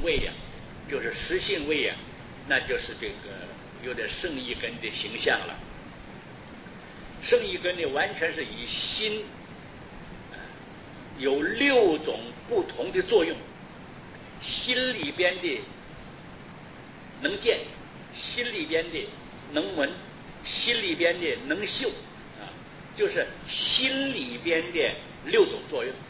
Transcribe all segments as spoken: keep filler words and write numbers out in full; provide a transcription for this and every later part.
位呀，就是实性位呀，那就是这个有点圣一根的形象了。圣一根呢，完全是以心有六种不同的作用，心里边的能见，心里边的能闻，心里边的能嗅啊，就是心里边的六种作用。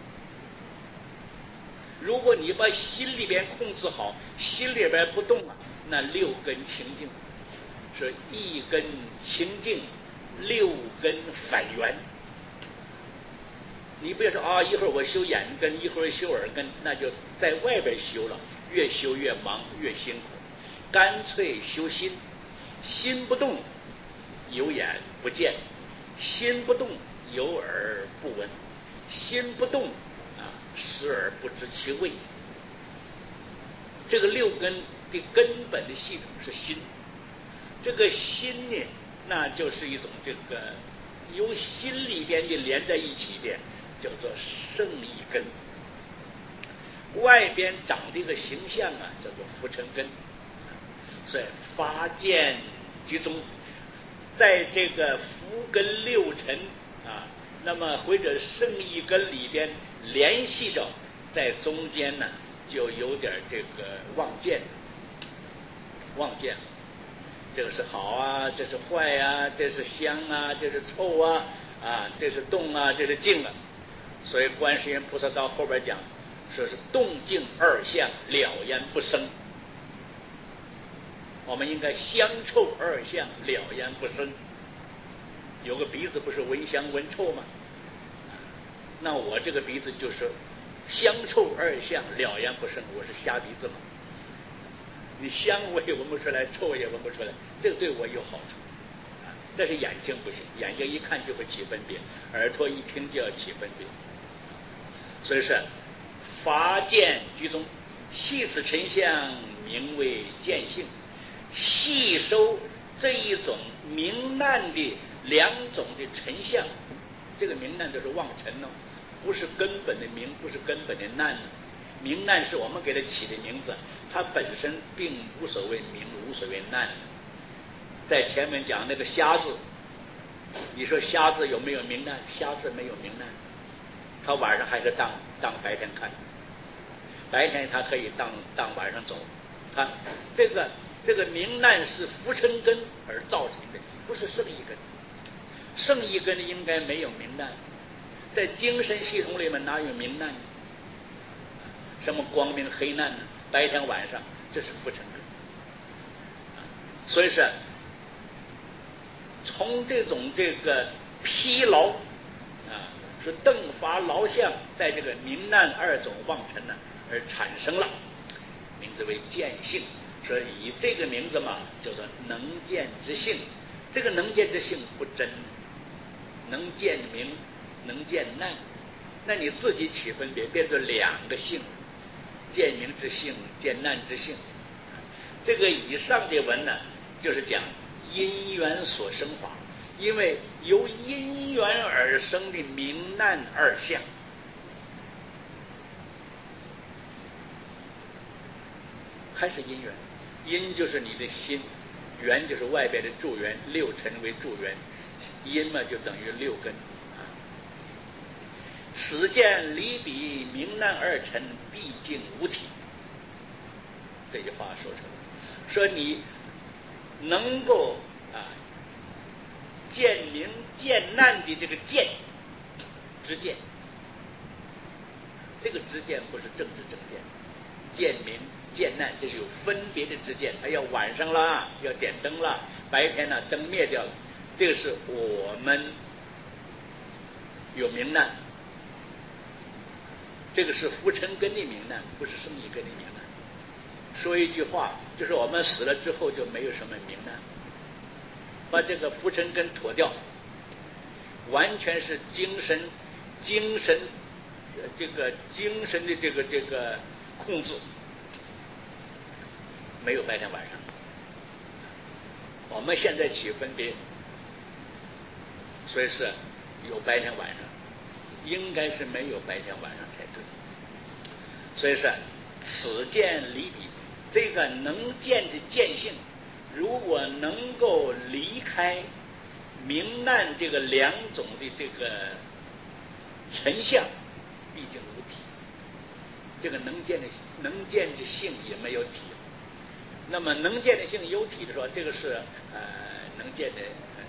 如果你把心里边控制好，心里边不动啊，那六根清净，是一根清净，六根反缘。你别说啊，一会儿我修眼根，一会儿修耳根，那就在外边修了，越修越忙，越辛苦。干脆修心，心不动，有眼不见；心不动，有耳不闻；心不动啊，视而不知其味。这个六根的根本的系统是心，这个心呢，那就是一种这个由心里边的连在一起的，叫做圣一根。外边长的一个形象啊，叫做浮尘根。所以发见居中，在这个福根六尘啊，那么或者圣一根里边联系着，在中间呢，就有点这个望见，望见，这个是好啊，这是坏啊，这是香啊，这是臭啊，啊，这是动啊，这是静啊。所以观世音菩萨到后边讲，说是动静二相，了焉不生。我们应该香臭二相，了焉不生。有个鼻子不是闻香闻臭吗？那我这个鼻子就是香臭二相，了焉不生，我是瞎鼻子嘛。你香我也闻不出来，臭也闻不出来，这个对我有好处。但是眼睛不行，眼睛一看就会起分别，耳朵一听就要起分别。所以是法见居中，细此尘相，名为见性。细收这一种明暗的两种的尘相，这个明暗就是妄尘呢、哦，不是根本的明，不是根本的暗呢。明暗是我们给它起的名字，它本身并无所谓明，无所谓暗。在前面讲那个瞎字，你说瞎字有没有明暗？瞎字没有明暗，他晚上还是当当白天看，白天他可以当当晚上走。他这个这个明暗是浮尘根而造成的，不是圣一根。圣一根应该没有明暗，在精神系统里面哪有明暗？什么光明黑暗呢？白天晚上，这是浮尘根。所以是从这种这个疲劳啊，是瞪乏劳相，在这个明暗二种妄尘呢而产生了，名字为见性。所以以这个名字嘛，叫做能见之性。这个能见之性不真，能见明，能见暗，那你自己起分别，变成两个性，见明之性，见暗之性。这个以上的文呢，就是讲因缘所生法，因为由因缘而生的明暗二相。还是因缘，因就是你的心，缘就是外边的助缘，六尘为助缘，因嘛就等于六根。此见离彼明暗二尘，毕竟无体。这句话说出来，说你能够啊见明见暗的这个见知见，这个知见不是政治正见，见明见暗这是有分别的知见。哎呀，晚上了要点灯了，白天呢灯灭掉了，这个是我们有明暗，这个是浮尘根的明暗，不是圣一根的明暗。说一句话，就是我们死了之后就没有什么明暗，把这个浮尘根脱掉，完全是精神精神这个精神的这个这个控制，没有白天晚上。我们现在起分别，所以是有白天晚上，应该是没有白天晚上才对。所以是此见离彼，这个能见的见性，如果能够离开明难这个两种的这个尘相，毕竟无体，这个能见的能见的性也没有体。那么能见的性有体的时候，这个是呃能见的、呃、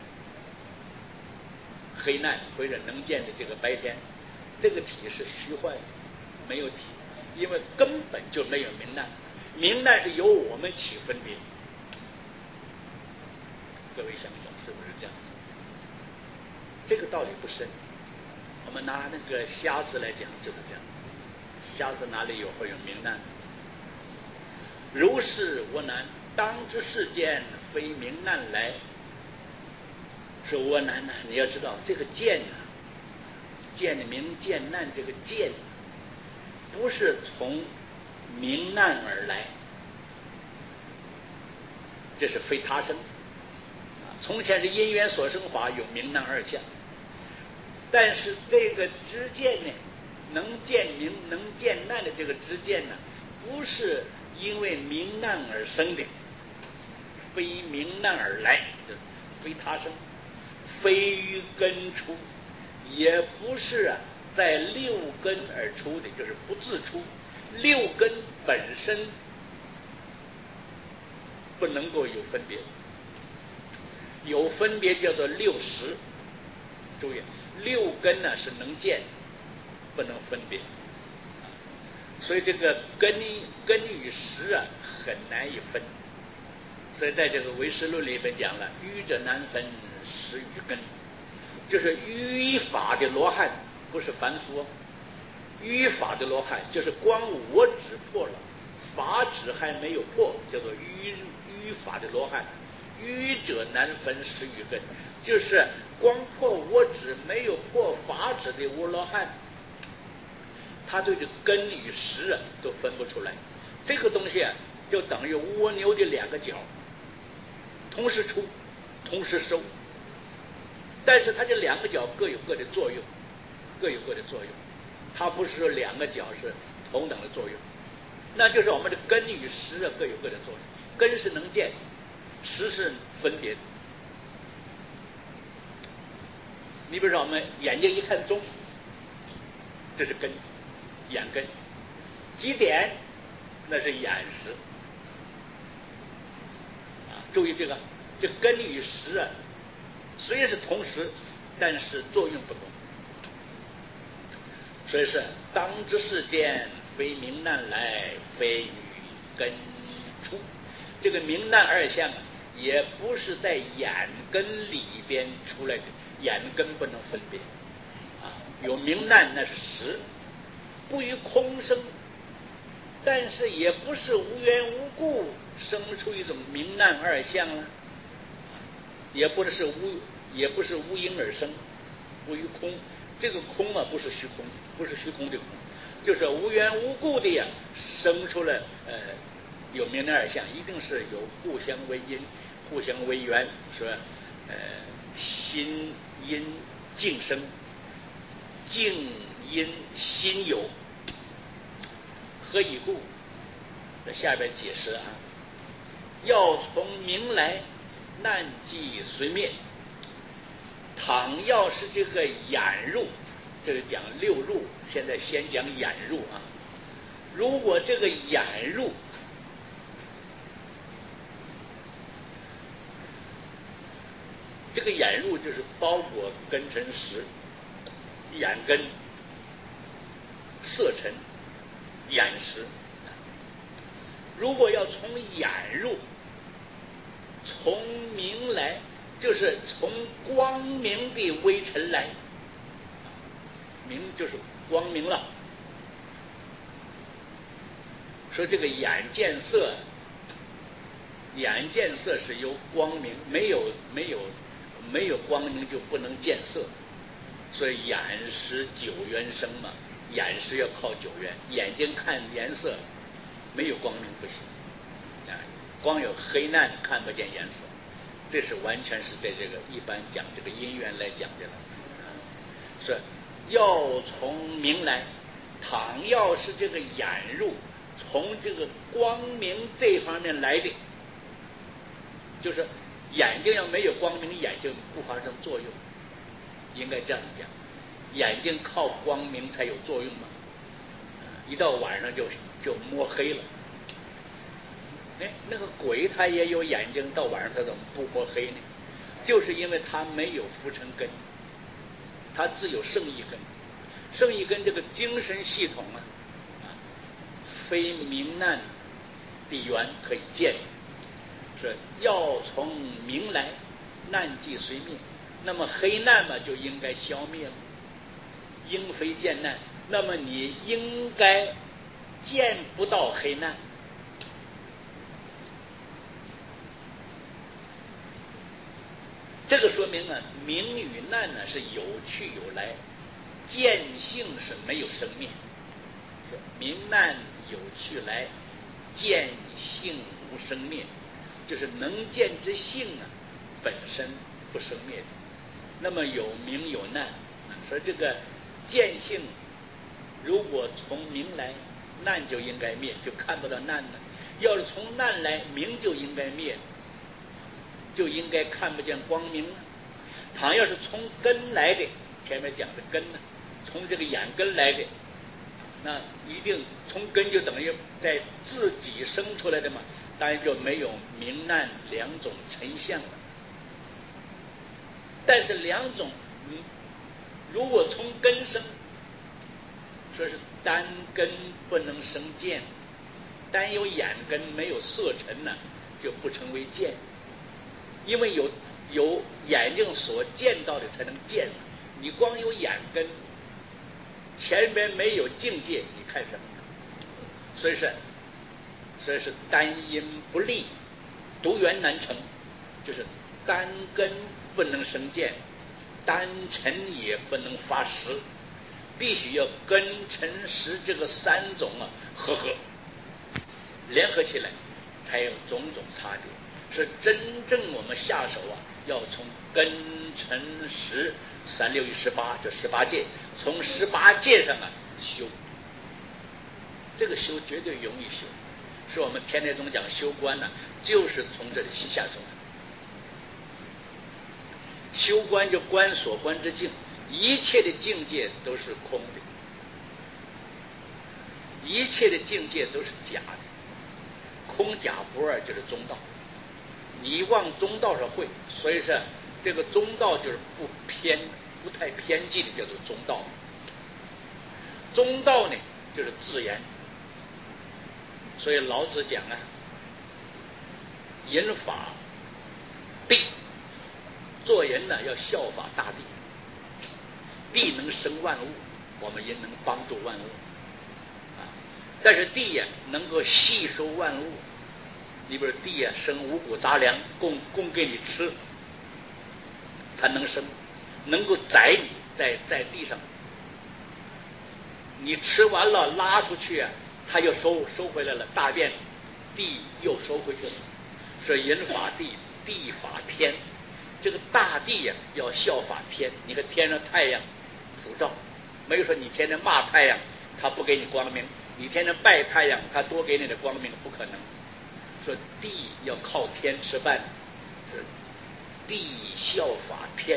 黑难，或者能见的这个白天，这个体是虚幻的，没有体，因为根本就没有明难，明难是由我们起分别。各位想想是不是这样？这个道理不深，我们拿那个瞎子来讲就是这样，瞎子哪里有会有明难？如是我难，当知世间非明难来。说我难呐，你要知道这个见呐、啊，见明见难，这个见不是从明难而来，这是非他生。从前是因缘所生法，有明难二相，但是这个知见呢，能见明能见难的这个知见呢，不是因为明难而生的，非明难而来，非他生，非于根出，也不是啊在六根而出的，就是不自出。六根本身不能够有分别，有分别叫做六识。注意，六根呢是能见，不能分别。所以这个根根与识啊很难以分。所以在这个唯识论里边讲了，愚者难分识与根，就是愚法的罗汉，不是凡夫。愚法的罗汉就是光我执破了，法执还没有破，叫做愚愚法的罗汉。愚者难分识与根，就是光破我执没有破法执的无罗汉，他对这根与识啊都分不出来。这个东西啊，就等于蜗牛的两个角，同时出，同时收，但是它这两个角各有各的作用，各有各的作用。它不是说两个角是同等的作用，那就是我们的根与识啊各有各的作用。根是能见，识是分别的。你比如说我们眼睛一看钟，这是根，眼根；几点，那是眼识。啊，注意这个，这根与识啊，虽然是同时，但是作用不同。所以是当知世间非明难来，非与根出。这个明难二相啊，也不是在眼根里边出来的，眼根不能分别啊。有明难那是实，不于空生，但是也不是无缘无故生出一种明难二相了，也不是无也不是无因而生，不于空。这个空啊，不是虚空，不是虚空的空，就是无缘无故的呀，生出了呃有明难二相，一定是有互相为因，互相为缘，是吧？呃，心因境生，境因心有，何以故？在下边解释啊，要从明来，难即随灭。倘要是这个眼入，这个讲六入，现在先讲眼入啊。如果这个眼入，这个眼入就是包裹根尘识，眼根、色尘、眼识。如果要从眼入，从明来，就是从光明的微尘来，明就是光明了。说这个眼见色，眼见色是由光明，没有没有没有光明就不能见色，所以眼识九缘生嘛，眼识要靠九缘，眼睛看颜色没有光明不行啊，光有黑暗看不见颜色。这是完全是在这个一般讲这个因缘来讲的了，是要从明来。倘要是这个眼入从这个光明这方面来的，就是眼睛要没有光明，眼睛不发生作用，应该这样讲。眼睛靠光明才有作用嘛，一到晚上就就摸黑了。哎，那个鬼他也有眼睛，到晚上他怎么不摸黑呢？就是因为他没有浮尘根，他只有圣意根。圣意根这个精神系统啊，啊，非明难的源可以见，是要从明来，难即随灭。那么黑难嘛，就应该消灭了。应非见难，那么你应该见不到黑难。这个说明啊，明与难呢是有去有来，见性是没有生灭。说明难有去来，见性无生灭，就是能见之性啊，本身不生灭的。那么有明有难，说这个见性如果从明来，难就应该灭，就看不到难了。要是从难来，明就应该灭，就应该看不见光明了。倘要是从根来的，前面讲的根呢，从这个眼根来的，那一定从根就等于在自己生出来的嘛，当然就没有明难两种成相了。但是两种，嗯，如果从根生，说是单根不能生见，单有眼根没有色尘呢，就不成为见。因为有有眼睛所见到的才能见，你光有眼根，前边没有境界，你看什么呢？所以是，所以是单因不立，独缘难成，就是单根不能生见，单尘也不能发实，必须要根尘实这个三种啊合合，联合起来，才有种种差别。是真正我们下手啊，要从根尘实三六一十八，这十八界，从十八界上啊修。这个修绝对容易修，是我们天台宗讲修观呢、啊，就是从这里下手的。修观就观所观之境，一切的境界都是空的，一切的境界都是假的，空假不二就是中道。你往中道上会，所以说这个中道就是不偏、不太偏激的，叫做中道。中道呢，就是自然。所以老子讲啊，引法地，做人呢要效法大地，地能生万物，我们也能帮助万物啊。但是地呀、啊、能够吸收万物。你比如地啊，生五谷杂粮，供供给你吃，它能生，能够载你在在地上，你吃完了拉出去啊，它又收收回来了，大便地又收回去了。所以人法地，地法天，这个大地呀、啊、要效法天。你看天上太阳普照，没有说你天天骂太阳，它不给你光明；你天天拜太阳，它多给你的光明，不可能。说地要靠天吃饭，是地效法天，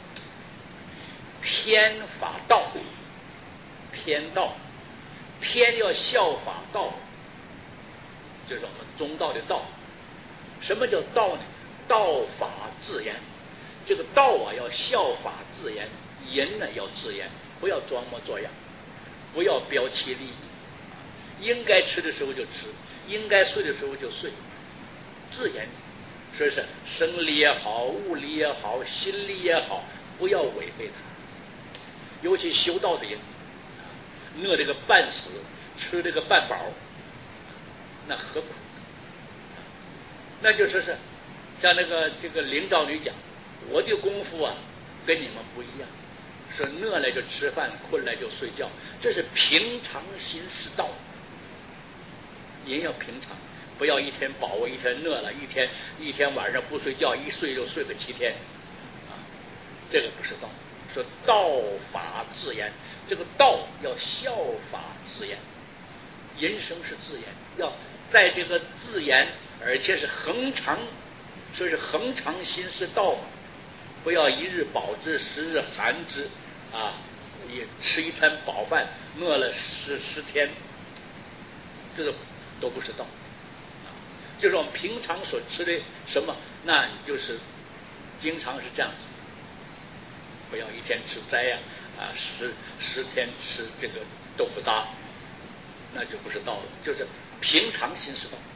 天法道，天道，天要效法道，就是我们中道的道。什么叫道呢？道法自然，这个道啊要效法自然，人呢要自然，不要装模作样，不要标奇立异，应该吃的时候就吃，应该睡的时候就睡，自然。所以是生理也好，物理也好，心理也好，不要违背它。尤其修道的人，饿这个半死，吃这个半饱，那何苦？那就说是像那个这个领导女讲，我的功夫啊跟你们不一样，是饿了就吃饭，困了就睡觉，这是平常心是道。人要平常，不要一天饱一天饿了，一天一天晚上不睡觉，一睡就睡个七天啊，这个不是道。说道法自然，这个道要效法自然， 人生是自然，要在这个自然，而且是恒常，所以是恒常心是道嘛。不要一日饱之，十日寒之啊！也吃一餐饱饭，饿了十十天，这个都不是道。就是我们平常所吃的什么，那你就是经常是这样子。不要一天吃斋呀、啊，啊，十十天吃这个豆腐渣，那就不是道了。就是平常心是道。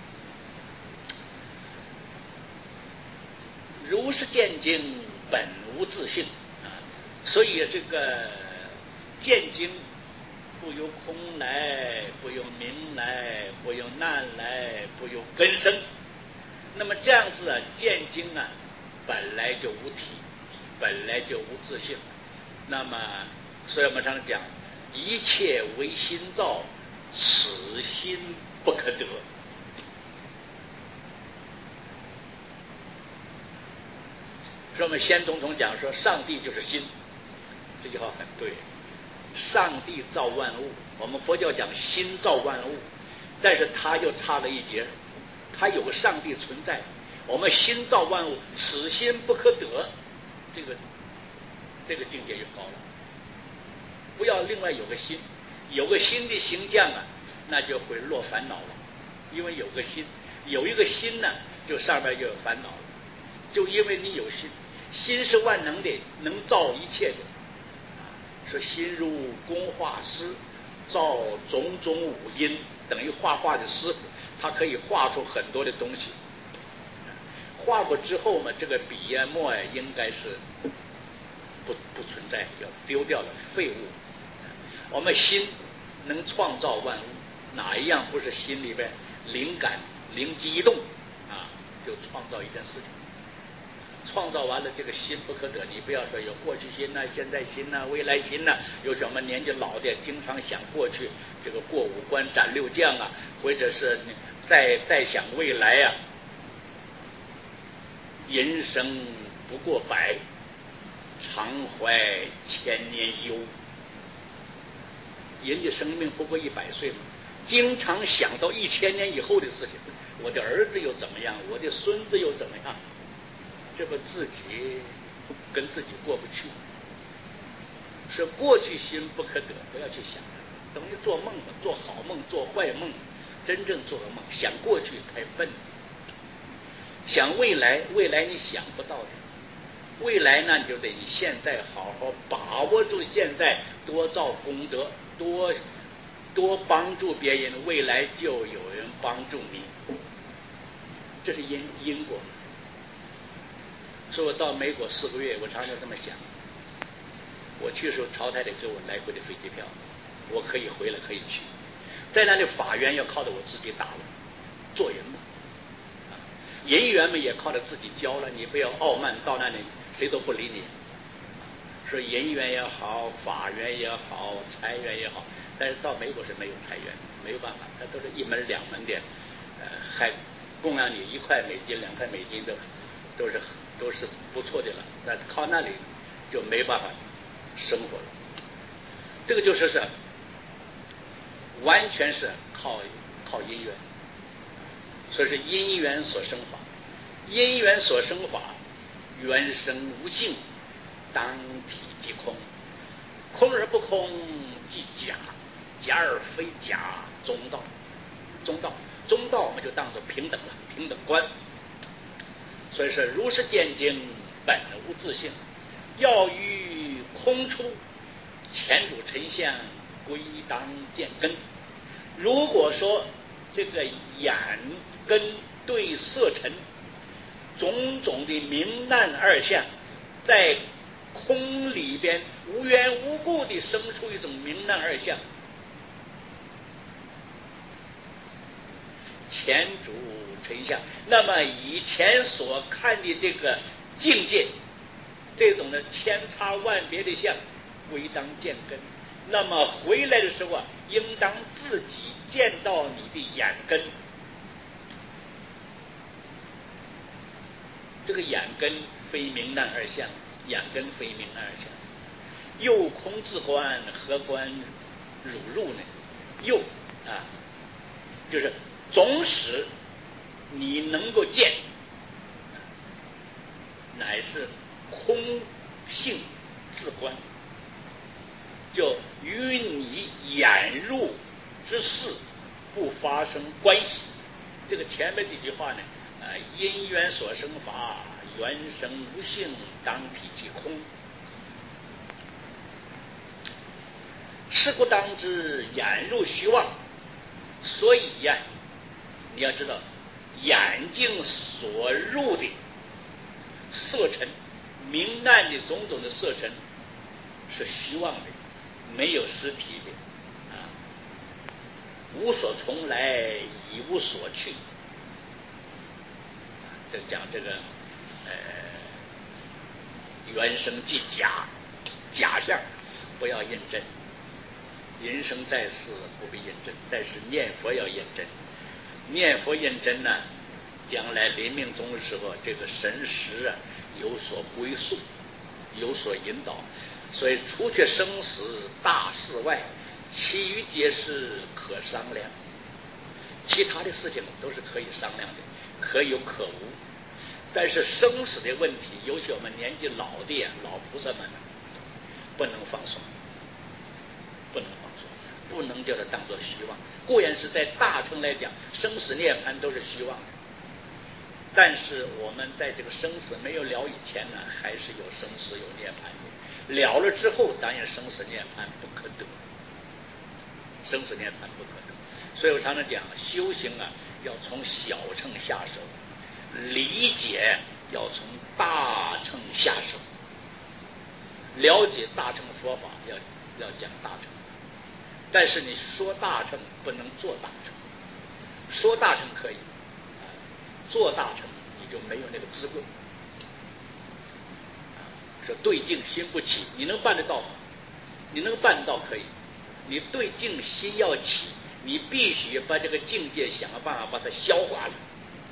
如是见经，本无自性啊，所以这个见经不由空来，不由名来，不由难来，不由根生。那么这样子啊，见经啊，本来就无体，本来就无自性。那么，所以我们常讲，一切唯心造，此心不可得。所以我们先总统讲说，上帝就是心，这句话很对。上帝造万物，我们佛教讲心造万物，但是他又差了一截，他有个上帝存在。我们心造万物，此心不可得，这个这个境界就高了。不要另外有个心，有个心的形象啊，那就会落烦恼了。因为有个心，有一个心呢，就上面就有烦恼了。就因为你有心，心是万能的，能造一切的。说心如工画师，造种种五音，等于画画的师傅，他可以画出很多的东西。画过之后嘛，这个笔呀、墨呀，应该是不不存在，要丢掉了，废物。我们心能创造万物，哪一样不是心里边灵感灵机一动啊，就创造一件事情。创造完了，这个心不可得。你不要说有过去心呐、啊、现在心呐、啊、未来心呐、啊，有什么年纪老的经常想过去，这个过五关斩六将啊，或者是再再想未来啊。人生不过百，常怀千年忧。人家生命不过一百岁嘛，经常想到一千年以后的事情，我的儿子又怎么样，我的孙子又怎么样。这不自己跟自己过不去，是过去心不可得，不要去想，等于做梦吧，做好梦，做坏梦，真正做个梦，想过去太笨，想未来，未来你想不到的，未来呢，你就得你现在好好把握住现在，多造功德，多多帮助别人，未来就有人帮助你，这是因因果。说我到美国四个月，我常常这么想，我去的时候朝太得给我来回的飞机票，我可以回来可以去，在那里法院要靠着我自己打了，做人嘛，啊，人缘嘛也靠着自己交了，你不要傲慢到那里谁都不理你。说人缘也好，法院也好，财源也好，但是到美国是没有财源，没有办法，它都是一门两门的，呃，还供养你一块美金、两块美金的，都是。都是不错的了，但靠那里就没办法生活了。这个就是是完全是靠靠因缘，所以是因缘所生法，因缘所生法，缘生无性，当体即空，空而不空即假，假而非假，中道，中道，中道我们就当作平等了，平等观。所以说，如是见经，本无自性，要于空处，前主尘相，归当见根。如果说这个眼根对色尘，种种的明暗二相，在空里边无缘无故的生出一种明暗二相，前主尘相，那么以前所看的这个境界，这种的千差万别的相，归当见根。那么回来的时候啊，应当自己见到你的眼根。这个眼根非明暗二相，眼根非明暗二相。又空自观，何观汝入呢？又啊，就是总使你能够见，乃是空性自观，就与你眼入之事不发生关系。这个前面这句话呢，呃，因缘所生法，缘生无性，当体即空。是故当知眼入虚妄，所以呀、啊，你要知道，眼睛所入的色尘，明暗的种种的色尘是虚妄的，没有实体的啊，无所从来，已无所去。这讲这个呃，原生即假，假象不要认真。人生在世不必认真，但是念佛要认真。念佛认真呢，将来临命终的时候，这个神识啊有所归宿，有所引导。所以除却生死大事外，其余皆是可商量。其他的事情都是可以商量的，可有可无。但是生死的问题，尤其我们年纪老的老菩萨们，不能放松，不能放松。不能叫它当作虚妄。固然是在大乘来讲，生死涅槃都是虚妄的，但是我们在这个生死没有了以前呢，还是有生死有涅槃的。了了之后，当然生死涅槃不可得，生死涅槃不可得。所以我常常讲，修行啊，要从小乘下手，理解要从大乘下手，了解大乘佛法要要讲大乘。但是你说大乘不能做大乘，说大乘可以，做大乘你就没有那个资格。说对境心不起，你能办得到吗？你能办到可以，你对境心要起，你必须把这个境界想个办法把它消化了。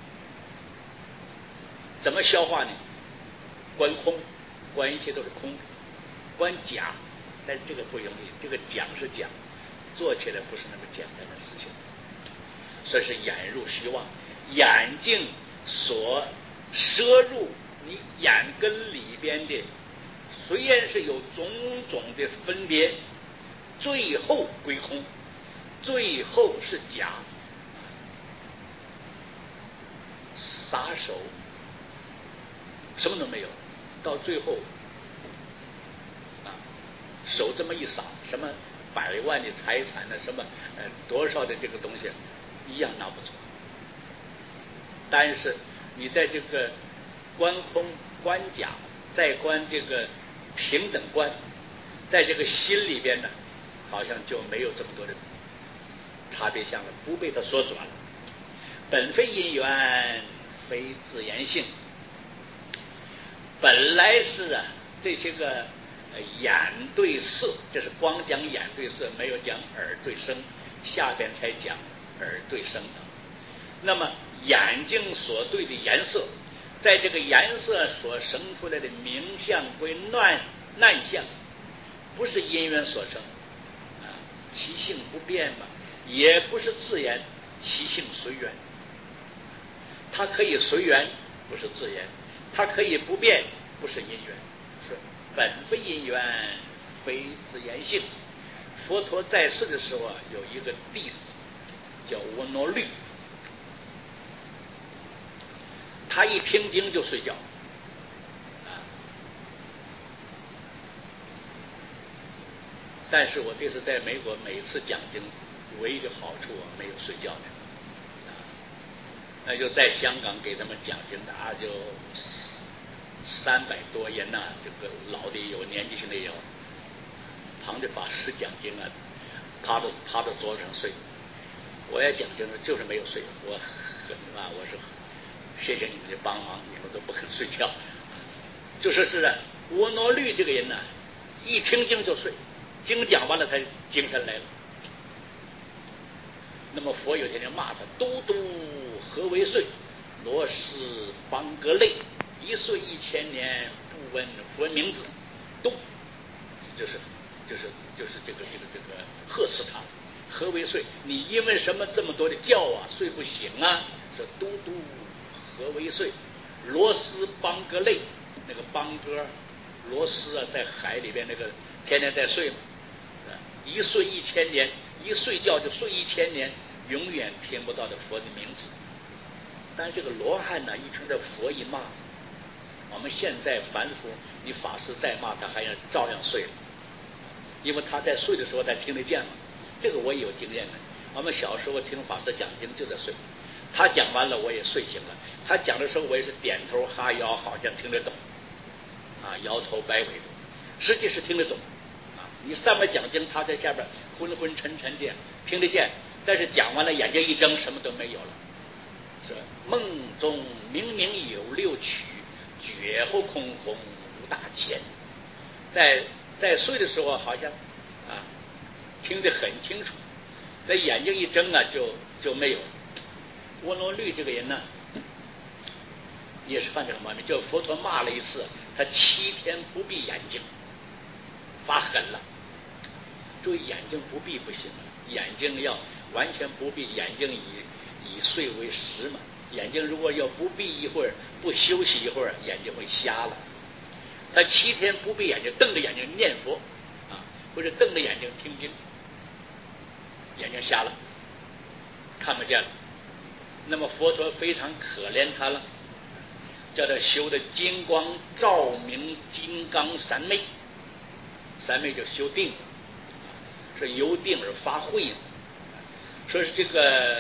怎么消化呢？观空，观一切都是空的；观假，但是这个不容易，这个讲是讲。做起来不是那么简单的事情，所以是眼入虚妄，眼睛所摄入你眼根里边的，虽然是有种种的分别，最后归空，最后是假，撒手什么都没有，到最后啊，手这么一撒，什么百万的财产呢？什么呃多少的这个东西一样拿不走。但是你在这个观空、观假，再观这个平等观，在这个心里边呢，好像就没有这么多的差别相了，不被它所转了。本非因缘，非自然性。本来是啊，这些个。眼对色，这是光讲眼对色，没有讲耳对声，下边才讲耳对声的。那么眼睛所对的颜色，在这个颜色所生出来的明相归难难相，不是因缘所生啊，其性不变嘛，也不是自然，其性随缘。它可以随缘，不是自然；它可以不变，不是因缘。本非因缘，非自然性。佛陀在世的时候啊，有一个弟子叫窝罗律，他一听经就睡觉啊。但是我这次在美国每次讲经，唯一的好处啊，没有睡觉的啊。那就在香港给他们讲经的啊，就三百多人呐、啊，这个老的有，年纪轻的有，旁的法师讲经啊，趴到趴到桌子上睡。我也讲经就是没有睡，我很啊，我是谢谢你们的帮忙，你们都不肯睡觉。就说是啊，窝罗律这个人呢、啊，一听经就睡，经讲完了他精神来了。那么佛有天天骂他：都督何为睡？罗氏邦格类。一岁一千年，不闻佛名字，都就是就是就是这个这个这个呵斥他。 何为睡？你因为什么这么多的觉啊，睡不醒啊？说嘟嘟，何为睡？罗斯邦格类，那个邦哥罗斯啊，在海里边那个天天在睡嘛，一睡一千年，一睡觉就睡一千年，永远听不到的佛的名字。但这个罗汉呢，一听这佛一骂，我们现在凡夫，你法师再骂他，还要照样睡了，因为他在睡的时候他听得见嘛。这个我也有经验的。我们小时候听法师讲经就在睡，他讲完了我也睡醒了。他讲的时候我也是点头哈腰，好像听得懂，啊，摇头摆尾的，实际是听得懂。啊，你上面讲经，他在下边昏昏沉沉的听得见，但是讲完了眼睛一睁，什么都没有了。是梦中明明有六曲，绝后空空无大千。在在睡的时候好像啊听得很清楚，在眼睛一睁啊就就没有。窝罗律这个人呢，也是犯这个毛病，就佛陀骂了一次，他七天不闭眼睛，发狠了。注意眼睛不闭不行，眼睛要完全不闭，眼睛以以睡为食嘛。眼睛如果要不闭一会儿，不休息一会儿，眼睛会瞎了。他七天不闭眼睛，瞪着眼睛念佛啊，或者瞪着眼睛听经，眼睛瞎了，看不见了。那么佛陀非常可怜他了，叫他修的金光照明金刚三昧，三昧就修定，是由定而发慧。说是这个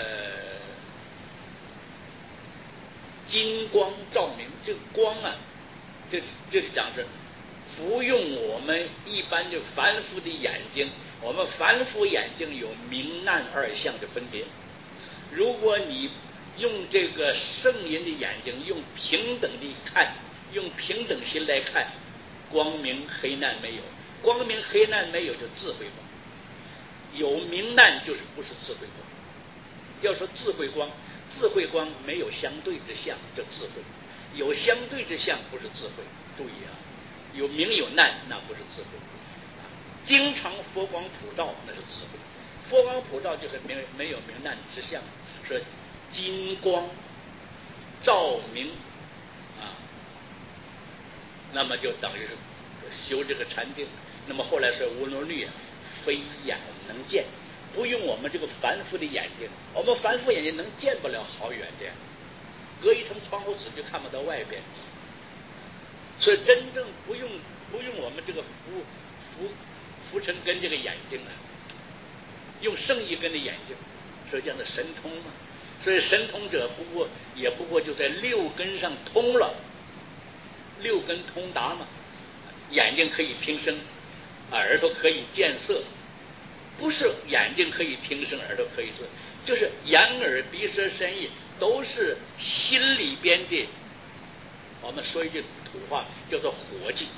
金光照明，这个光啊，这这是讲是不用我们一般就凡夫的眼睛，我们凡夫眼睛有明暗二相的分别。如果你用这个圣人的眼睛，用平等的看，用平等心来看，光明黑暗没有，光明黑暗没有就智慧光，有明暗就是不是智慧光。要说智慧光，智慧光没有相对之相叫智慧，有相对之相不是智慧。注意啊，有明有暗那不是智慧，经常佛光普照那是智慧。佛光普照就是没没有明暗之相，说金光照明啊，那么就等于是修这个禅定。那么后来说无能律非眼能见，不用我们这个凡夫的眼睛，我们凡夫眼睛能见不了好远的，隔一层窗户纸就看不到外边。所以真正不用不用我们这个浮浮浮尘根这个眼睛啊，用圣一根的眼睛，所以这样的神通嘛。所以神通者不过也不过就在六根上通了，六根通达嘛。眼睛可以听声，耳朵可以见色，不是眼睛可以听声，耳朵可以做，就是眼耳鼻舌身意都是心里边的。我们说一句土话叫做活计，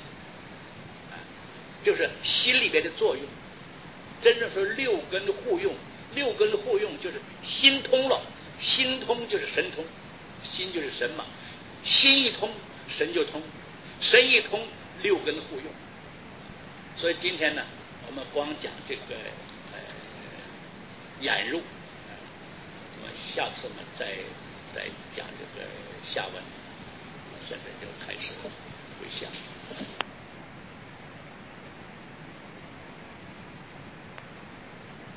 就是心里边的作用。真正说六根的互用，六根的互用就是心通了，心通就是神通，心就是神嘛，心一通神就通，神一通六根互用。所以今天呢，我们光讲这个呃眼入，我们下次呢再再讲这个下文。现在就开始回想。